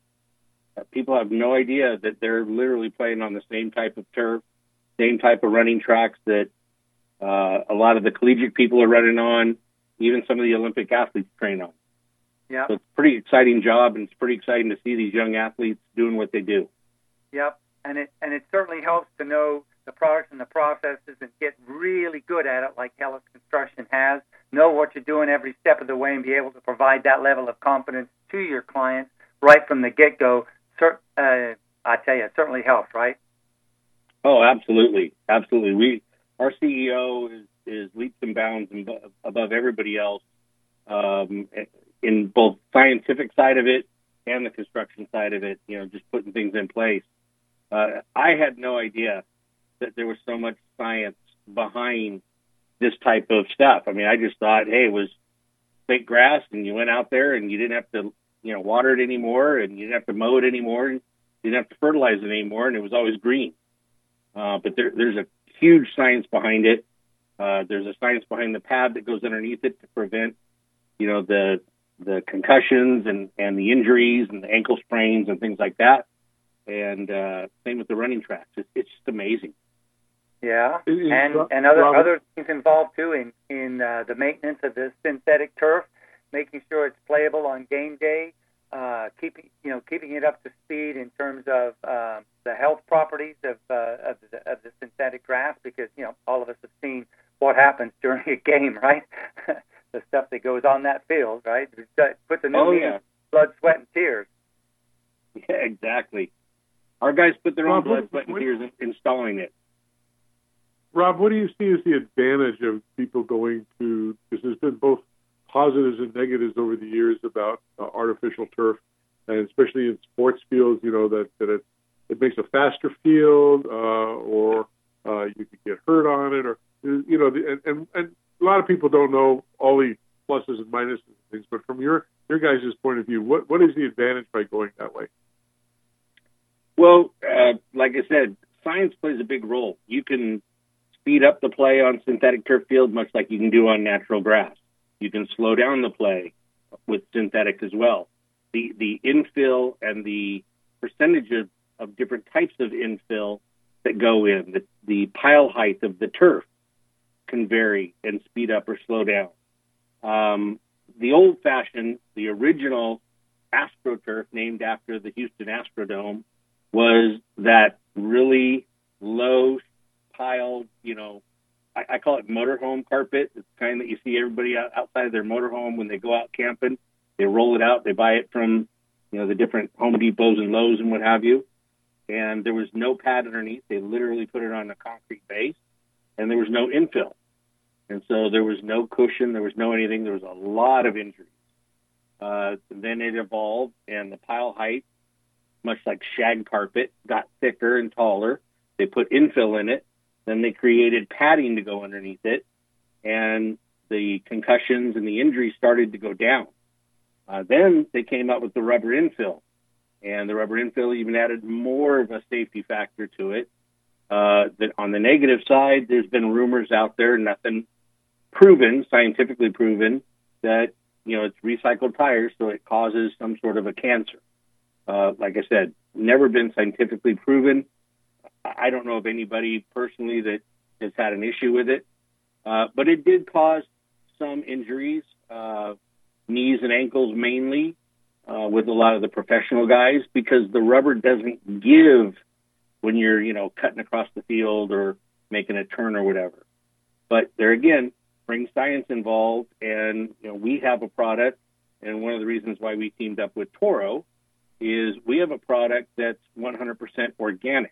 Speaker 7: Uh, people have no idea that they're literally playing on the same type of turf, same type of running tracks that uh, a lot of the collegiate people are running on, even some of the Olympic athletes train on.
Speaker 3: Yeah.
Speaker 7: So it's a pretty exciting job, and it's pretty exciting to see these young athletes doing what they do.
Speaker 3: Yep. And it and it certainly helps to know the products and the processes and get really good at it, like Hellas Construction has. Know what you're doing every step of the way and be able to provide that level of confidence to your clients right from the get-go. Cer- uh, I tell you, it certainly helps, right?
Speaker 7: Oh, absolutely, absolutely. We our C E O is, is leaps and bounds above everybody else um, in both scientific side of it and the construction side of it. You know, just putting things in place. Uh, I had no idea that there was so much science behind this type of stuff. I mean, I just thought, hey, it was fake grass, and you went out there and you didn't have to, you know, water it anymore, and you didn't have to mow it anymore, and you didn't have to fertilize it anymore, and it was always green. Uh, but there, there's a huge science behind it. Uh, there's a science behind the pad that goes underneath it to prevent, you know, the the concussions and, and the injuries and the ankle sprains and things like that. And uh, same with the running tracks. It's, it's just amazing.
Speaker 3: Yeah,
Speaker 2: It- it-
Speaker 3: and
Speaker 2: Rob-
Speaker 3: and other
Speaker 2: Robert-
Speaker 3: other things involved too in in uh, the maintenance of the synthetic turf, making sure it's playable on game day, uh, keeping you know keeping it up to speed in terms of um, the health properties of uh, of, the, of the synthetic grass, because you know all of us have seen what happens during a game, right? The stuff that goes on that field, right? Puts a new
Speaker 7: Oh,
Speaker 3: meaning
Speaker 7: yeah.
Speaker 3: in blood, sweat, and tears.
Speaker 7: Yeah, exactly. Our guys put their own
Speaker 2: Rob,
Speaker 7: blood,
Speaker 2: what-
Speaker 7: sweat, and
Speaker 2: what-
Speaker 7: tears in installing it.
Speaker 2: Rob, what do you see as the advantage of people going to, because there's been both positives and negatives over the years about uh, artificial turf, and especially in sports fields, you know, that, that it, it makes a faster field, uh, or uh, you could get hurt on it, or, you know, the, and, and, and a lot of people don't know all the pluses and minuses and things, but from your, your guys' point of view, what, what is the advantage by going that way?
Speaker 7: Well, uh, like I said, science plays a big role. You can speed up the play on synthetic turf field much like you can do on natural grass. You can slow down the play with synthetic as well. The the infill and the percentage of, of different types of infill that go in, the, the pile height of the turf can vary and speed up or slow down. Um, the old-fashioned, the original AstroTurf, named after the Houston Astrodome, was that really low piled, you know, I, I call it motorhome carpet. It's the kind that you see everybody out, outside of their motorhome when they go out camping. They roll it out. They buy it from, you know, the different Home Depots and Lowe's and what have you. And there was no pad underneath. They literally put it on a concrete base, and there was no infill. And so there was no cushion. There was no anything. There was a lot of injuries. Uh, then it evolved, and the pile height, much like shag carpet, got thicker and taller. They put infill in it. Then they created padding to go underneath it, and the concussions and the injuries started to go down. Uh, then they came out with the rubber infill, and the rubber infill even added more of a safety factor to it. Uh, that on the negative side, there's been rumors out there, nothing proven, scientifically proven, that, you know, it's recycled tires, so it causes some sort of a cancer. Uh, like I said, never been scientifically proven. I don't know of anybody personally that has had an issue with it, uh, but it did cause some injuries, uh, knees and ankles mainly, uh, with a lot of the professional guys, because the rubber doesn't give when you're, you know, cutting across the field or making a turn or whatever. But there again, bring science involved, and you know, we have a product, and one of the reasons why we teamed up with Toro is we have a product that's one hundred percent organic.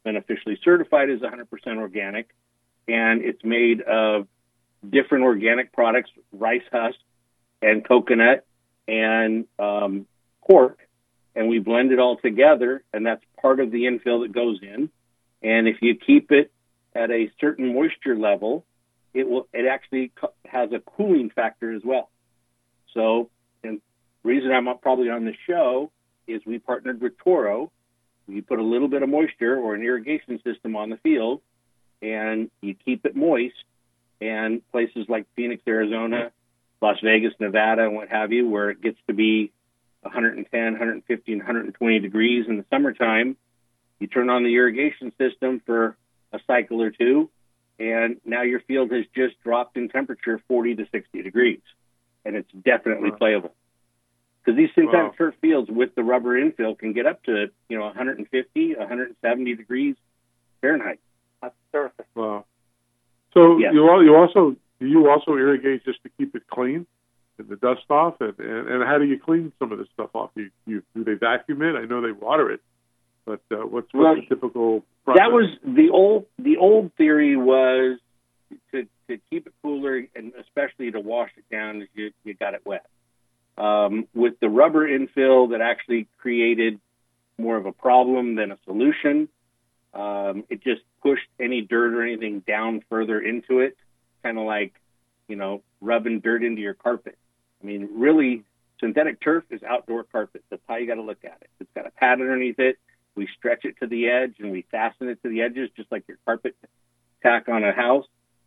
Speaker 7: been officially certified as one hundred percent organic, and it's made of different organic products, rice husk and coconut and um, cork, and we blend it all together, and that's part of the infill that goes in. And if you keep it at a certain moisture level, it will it actually co- has a cooling factor as well. So, and the reason I'm probably on the show is we partnered with Toro. You put a little bit of moisture or an irrigation system on the field, and you keep it moist. And places like Phoenix, Arizona, Las Vegas, Nevada, and what have you, where it gets to be one hundred ten, one hundred fifteen, one hundred twenty degrees in the summertime, you turn on the irrigation system for a cycle or two, and now your field has just dropped in temperature forty to sixty degrees, and it's definitely wow. playable. Because these synthetic wow. turf fields with the rubber infill can get up to, you know, one hundred fifty, one hundred seventy degrees Fahrenheit.
Speaker 3: That's surface.
Speaker 2: Wow. So
Speaker 7: yes.
Speaker 2: you you also do you also irrigate just to keep it clean and the dust off, and, and, and how do you clean some of this stuff off? You, you do they vacuum it? I know they water it, but uh, what's, what's
Speaker 7: well,
Speaker 2: the typical process?
Speaker 7: That was the old the old theory was to to keep it cooler and especially to wash it down as you, you got it wet. Um, with the rubber infill, that actually created more of a problem than a solution. Um, it just pushed any dirt or anything down further into it, kind of like, you know, rubbing dirt into your carpet. I mean, really, synthetic turf is outdoor carpet. That's how you got to look at it. It's got a pad underneath it. We stretch it to the edge, and we fasten it to the edges, just like your carpet tack on a house.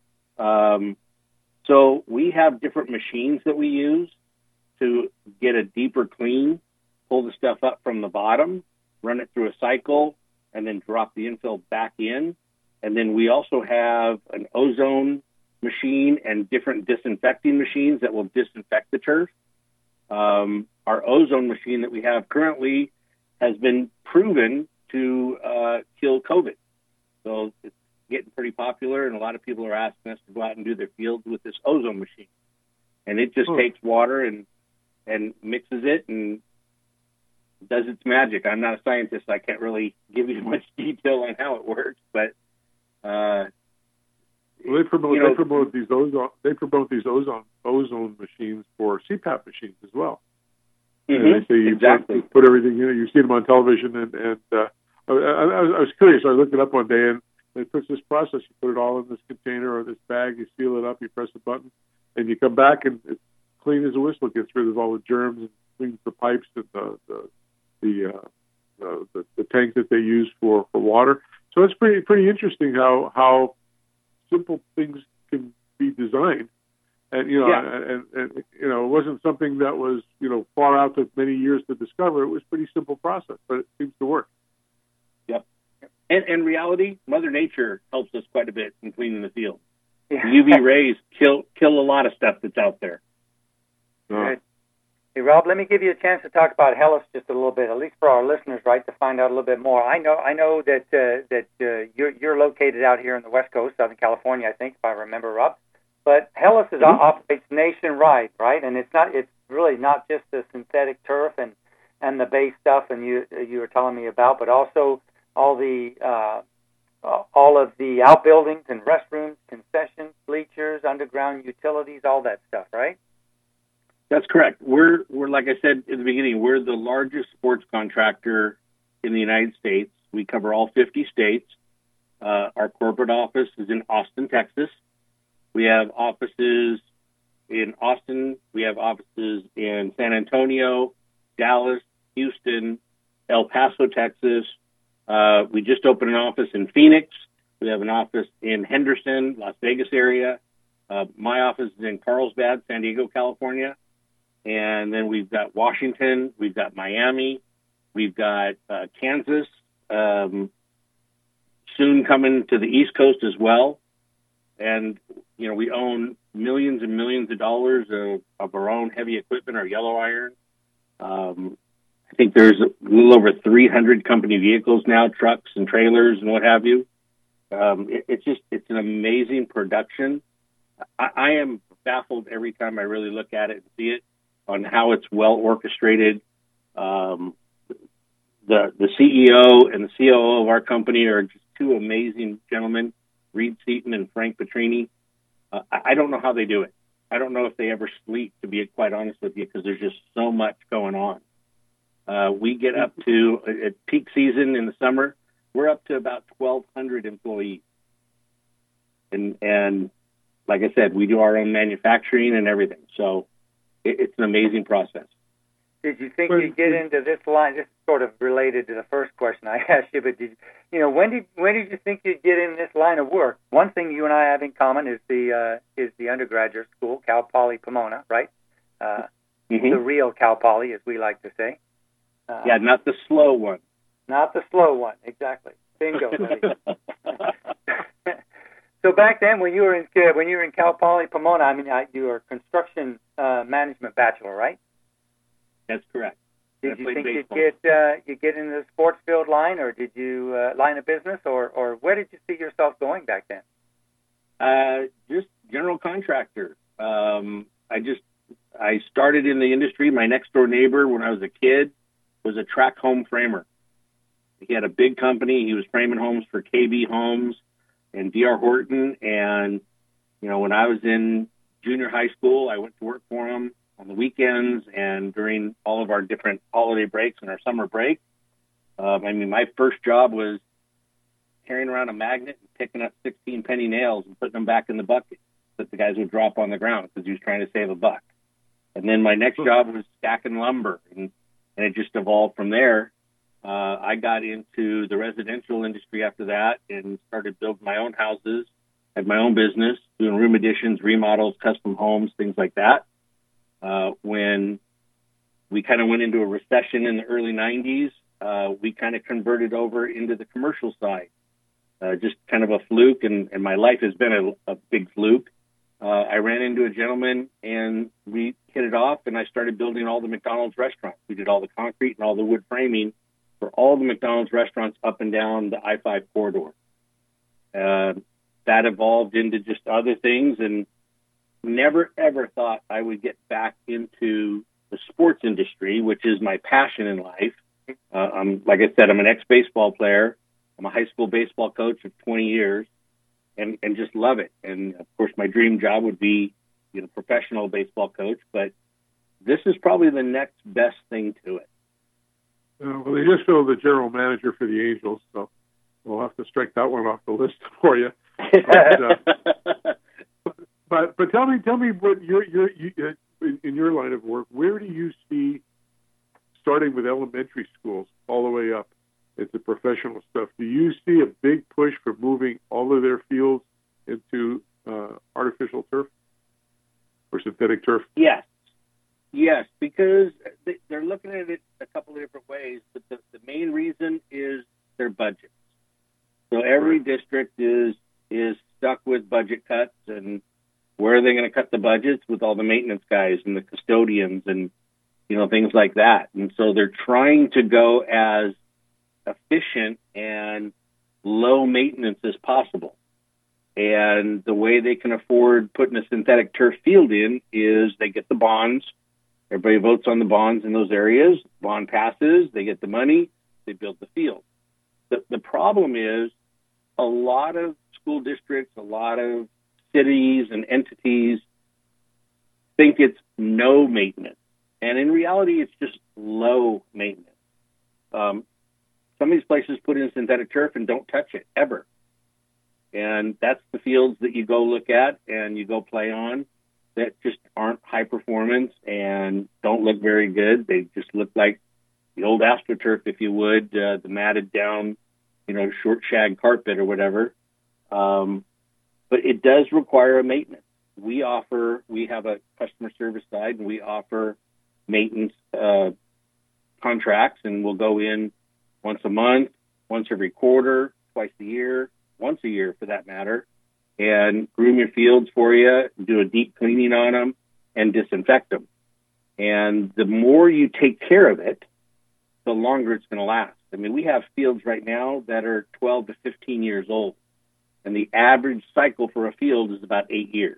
Speaker 7: Um, so we have different machines that we use to get a deeper clean, pull the stuff up from the bottom, run it through a cycle, and then drop the infill back in. And then we also have an ozone machine and different disinfecting machines that will disinfect the turf. Um, our ozone machine that we have currently has been proven to uh, kill COVID. So it's getting pretty popular, and a lot of people are asking us to go out and do their fields with this ozone machine. And it just oh. takes water and, and mixes it and does its magic. I'm not a scientist, so I can't really give you much detail on how it works, but uh,
Speaker 2: well, they promote
Speaker 7: you know,
Speaker 2: they promote these ozone they promote these ozone ozone machines for C PAP machines as well.
Speaker 7: Mm-hmm.
Speaker 2: And they say you
Speaker 7: exactly.
Speaker 2: put, put everything in it. You see them on television, and, and uh, I, I, was, I was curious. I looked it up one day, and it puts this process. You put it all in this container or this bag. You seal it up. You press a button, and you come back, and it's clean as a whistle. It gets rid of all the germs and cleans the pipes and the the the, uh, the, the, the tank that they use for, for water. So it's pretty pretty interesting how how simple things can be designed. And, you know,
Speaker 7: yeah.
Speaker 2: and, and, and, you know, it wasn't something that was, you know, far out, took many years to discover. It was a pretty simple process, but it seems to work.
Speaker 7: Yep. And in reality, Mother Nature helps us quite a bit in cleaning the field.
Speaker 3: Yeah.
Speaker 7: U V rays kill kill a lot of stuff that's out there.
Speaker 2: Uh,
Speaker 3: Hey, Rob, let me give you a chance to talk about Hellas just a little bit, at least for our listeners, right, to find out a little bit more. I know I know that uh, that uh, you're, you're located out here in the West Coast, Southern California, I think, if I remember, Rob. But Hellas is, mm-hmm. operates nationwide, right? And it's not it's really not just the synthetic turf and, and the base stuff, and you you were telling me about, but also all the uh, all of the outbuildings and restrooms, concessions, bleachers, underground utilities, all that stuff, right?
Speaker 7: That's correct. We're, we're like I said at the beginning, we're the largest sports contractor in the United States. We cover all fifty states. Uh, our corporate office is in Austin, Texas. We have offices in Austin. We have offices in San Antonio, Dallas, Houston, El Paso, Texas. Uh, we just opened an office in Phoenix. We have an office in Henderson, Las Vegas area. Uh, my office is in Carlsbad, San Diego, California. And then we've got Washington, we've got Miami, we've got uh, Kansas, um, soon coming to the East Coast as well. And, you know, we own millions and millions of dollars of, of our own heavy equipment, our yellow iron. Um, I think there's a little over three hundred company vehicles now, trucks and trailers and what have you. Um, it, it's just, it's an amazing production. I, I am baffled every time I really look at it and see it, on how it's well orchestrated. Um, the the C E O and the C O O of our company are just two amazing gentlemen, Reed Seaton and Frank Petrini. Uh, I don't know how they do it. I don't know if they ever sleep, to be quite honest with you, because there's just so much going on. Uh, we get up to, at peak season in the summer, we're up to about twelve hundred employees. And, and like I said, we do our own manufacturing and everything. So it, it's an amazing process.
Speaker 3: Did you think you'd get into this line? This is sort of related to the first question I asked you, but did you, you know, when did when did you think you'd get in this line of work? One thing you and I have in common is the uh, is the undergraduate school, Cal Poly Pomona, right? Uh, mm-hmm. The real Cal Poly, as we like to say. Uh,
Speaker 7: yeah, not the slow one.
Speaker 3: Not the slow one, exactly. Bingo. So back then, when you were in when you were in Cal Poly Pomona, I mean, you were a construction uh, management bachelor, right?
Speaker 7: That's correct.
Speaker 3: Did you think baseball. you'd get uh, you get into the sports field line, or did you uh, line of business, or, or where did you see yourself going back then?
Speaker 7: Uh, just general contractor. Um, I just I started in the industry. My next door neighbor, when I was a kid, was a track home framer. He had a big company. He was framing homes for K B Homes and D R Horton. And you know, when I was in junior high school, I went to work for him on the weekends and during all of our different holiday breaks and our summer break. Um, I mean, my first job was carrying around a magnet and picking up sixteen penny nails and putting them back in the bucket that the guys would drop on the ground because he was trying to save a buck. And then my next job was stacking lumber, and, and it just evolved from there. Uh, I got into the residential industry after that and started building my own houses, had my own business, doing room additions, remodels, custom homes, things like that. Uh, when we kind of went into a recession in the early nineties, uh, we kind of converted over into the commercial side. Uh, just kind of a fluke, and, and my life has been a, a big fluke. Uh, I ran into a gentleman, and we hit it off, and I started building all the McDonald's restaurants. We did all the concrete and all the wood framing for all the McDonald's restaurants up and down the I five corridor. Uh, that evolved into just other things, and never, ever thought I would get back into the sports industry, which is my passion in life. Uh, I'm, like I said, I'm an ex-baseball player. I'm a high school baseball coach of twenty years and, and just love it. And, of course, my dream job would be, you know, professional baseball coach. But this is probably the next best thing to it.
Speaker 2: Uh, well, they just filled the general manager for the Angels, so we'll have to strike that one off the list for you. But, uh, But but tell me tell me what your your you, uh, in, in your line of work, where do you see, starting with elementary schools all the way up into professional stuff, do you see a big push for moving all of their fields into uh, artificial turf or synthetic turf?
Speaker 7: Yes, yes, because they, they're looking at it a couple of different ways, but the, the main reason is their budgets. So every right. district is is stuck with budget cuts, and where are they going to cut the budgets? With all the maintenance guys and the custodians and, you know, things like that. And so they're trying to go as efficient and low maintenance as possible. And the way they can afford putting a synthetic turf field in is they get the bonds. Everybody votes on the bonds in those areas. Bond passes. They get the money. They build the field. The, the problem is a lot of school districts, a lot of cities and entities think it's no maintenance. And in reality, it's just low maintenance. Um, some of these places put in synthetic turf and don't touch it ever. And that's the fields that you go look at and you go play on that just aren't high performance and don't look very good. They just look like the old AstroTurf, if you would, uh, the matted down, you know, short shag carpet or whatever. Um, But it does require a maintenance. We offer, we have a customer service side, and we offer maintenance uh, contracts, and we'll go in once a month, once every quarter, twice a year, once a year for that matter, and groom your fields for you, do a deep cleaning on them, and disinfect them. And the more you take care of it, the longer it's going to last. I mean, we have fields right now that are twelve to fifteen years old. And the average cycle for a field is about eight years.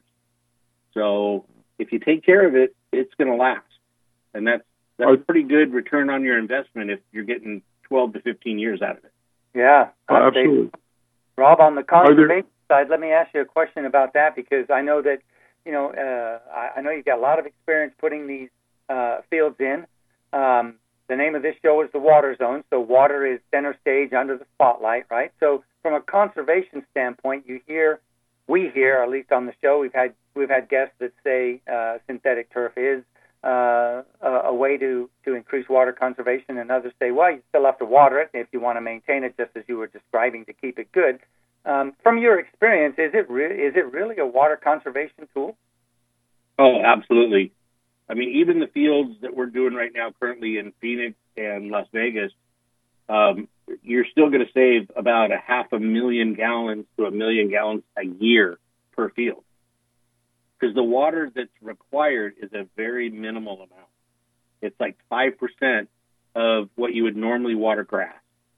Speaker 7: So if you take care of it, it's going to last. And that's that's a pretty good return on your investment if you're getting twelve to fifteen years out of it.
Speaker 3: Yeah.
Speaker 2: Oh, absolutely.
Speaker 3: Rob, on the conservation side, let me ask you a question about that, because I know that, you know, uh, I, I know you've got a lot of experience putting these uh, fields in. Um, the name of this show is The Water Zone, so water is center stage under the spotlight, right? So from a conservation standpoint, you hear, we hear, at least on the show, we've had we've had guests that say uh, synthetic turf is uh, a, a way to, to increase water conservation, and others say, well, you still have to water it if you want to maintain it, just as you were describing, to keep it good. Um, from your experience, is it re- is it really a water conservation tool?
Speaker 7: Oh, absolutely. I mean, even the fields that we're doing right now currently in Phoenix and Las Vegas, um, you're still going to save about a half a million gallons to a million gallons a year per field. Because the water that's required is a very minimal amount. It's like five percent of what you would normally water grass.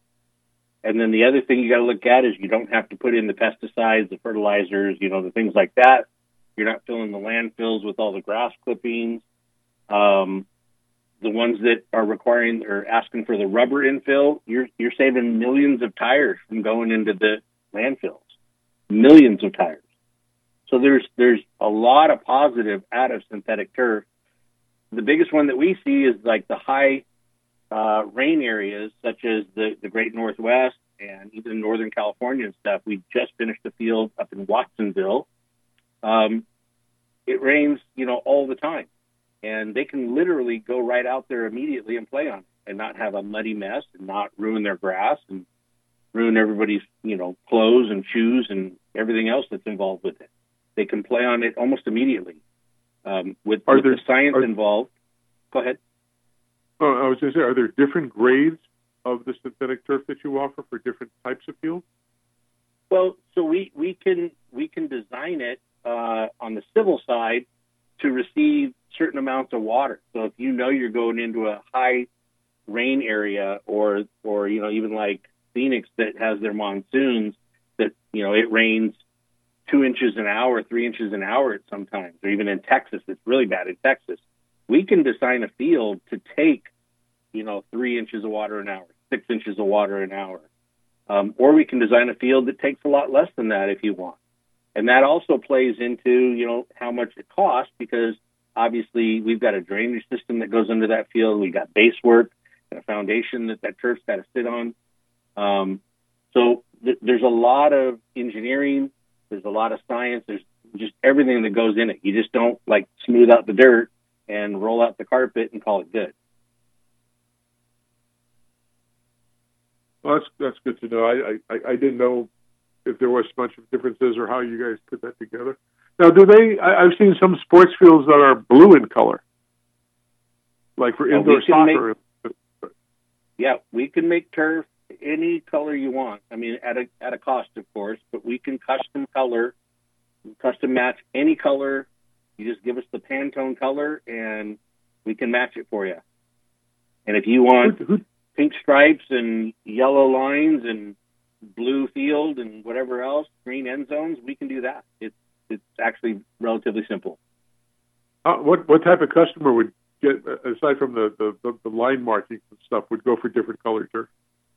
Speaker 7: And then the other thing you got to look at is you don't have to put in the pesticides, the fertilizers, you know, the things like that. You're not filling the landfills with all the grass clippings. Um, the ones that are requiring or asking for the rubber infill, you're you're saving millions of tires from going into the landfills. Millions of tires. So there's there's a lot of positive out of synthetic turf. The biggest one that we see is like the high uh, rain areas, such as the, the Great Northwest and even Northern California and stuff. We just finished a field up in Watsonville. Um, it rains, you know, all the time. And they can literally go right out there immediately and play on it and not have a muddy mess and not ruin their grass and ruin everybody's, you know, clothes and shoes and everything else that's involved with it. They can play on it almost immediately. Um, with, with
Speaker 2: there,
Speaker 7: the science
Speaker 2: are,
Speaker 7: involved. Go ahead.
Speaker 2: Oh, I was going to say, are there different grades of the synthetic turf that you offer for different types of fields?
Speaker 7: Well, so we, we can we can design it uh, on the civil side to receive certain amounts of water. So if you know you're going into a high rain area, or or you know even like Phoenix that has their monsoons, that you know it rains two inches an hour, three inches an hour at sometimes, or even in Texas, it's really bad in Texas. We can design a field to take, you know, three inches of water an hour, six inches of water an hour. Um, or we can design a field that takes a lot less than that if you want. And that also plays into, you know, how much it costs, because obviously we've got a drainage system that goes into that field. We've got base work and a foundation that that turf's got to sit on. Um, so th- there's a lot of engineering. There's a lot of science. There's just everything that goes in it. You just don't like smooth out the dirt and roll out the carpet and call it good.
Speaker 2: Well, that's that's good to know. I, I, I didn't know if there was a bunch of differences or how you guys put that together. Now, do they? I, I've seen some sports fields that are blue in color, like for
Speaker 7: well,
Speaker 2: indoor soccer.
Speaker 7: Make, yeah, we can make turf any color you want. I mean, at a at a cost, of course, but we can custom color, custom match any color. You just give us the Pantone color, and we can match it for you. And if you want. Who, who, pink stripes and yellow lines and blue field and whatever else, green end zones, we can do that. It's it's actually relatively simple.
Speaker 2: Uh, what what type of customer would get, aside from the, the, the line markings and stuff, would go for different color turf?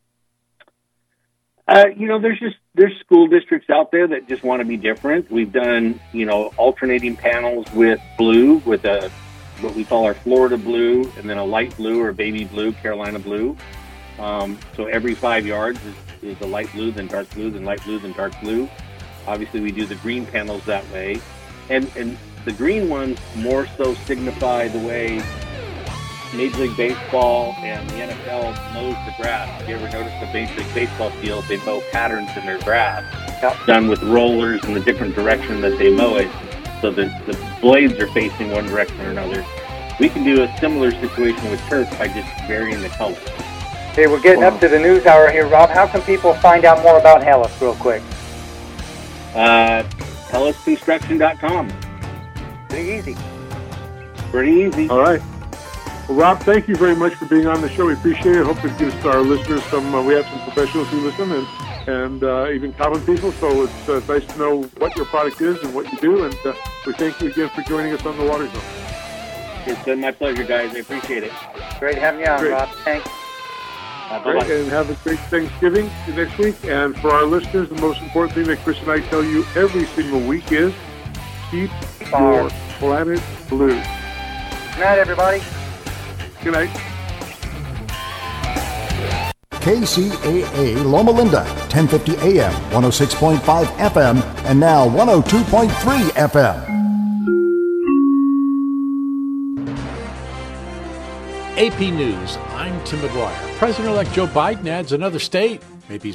Speaker 7: Uh, you know, there's just there's school districts out there that just want to be different. We've done, you know, alternating panels with blue, with a what we call our Florida blue, and then a light blue or baby blue, Carolina blue. Um, so every five yards is, is a light blue, then dark blue, then light blue, then dark blue. Obviously, we do the green panels that way. And and the green ones more so signify the way Major League Baseball and the N F L mows the grass. If you ever notice the Major League Baseball field, they mow patterns in their grass, yep. done with rollers in the different direction that they mow it. So the, the blades are facing one direction or another. We can do a similar situation with turf by just varying the color.
Speaker 3: Okay, we're getting wow. up to the news hour here, Rob. How can people find out more about Hellas real quick?
Speaker 7: Uh, Hellas Construction dot com.
Speaker 3: Pretty easy.
Speaker 7: Pretty easy.
Speaker 2: All right. Well, Rob, thank you very much for being on the show. We appreciate it. Hope it gives our listeners some, uh, we have some professionals who listen, and and uh, even common people. So it's uh, nice to know what your product is and what you do. And uh, we thank you again for joining us on The Water Zone.
Speaker 7: It's been my pleasure, guys. I appreciate it.
Speaker 3: Great having you on,
Speaker 2: Great.
Speaker 3: Rob. Thanks.
Speaker 2: Great, and have a great Thanksgiving next week. And for our listeners, the most important thing that Chris and I tell you every single week is keep your planet blue.
Speaker 3: Good night, everybody.
Speaker 2: Good night.
Speaker 8: K C A A Loma Linda, ten fifty A M, one oh six point five F M, and now one oh two point three F M.
Speaker 9: A P News, I'm Tim McGuire. President-elect Joe Biden adds another state. Maybe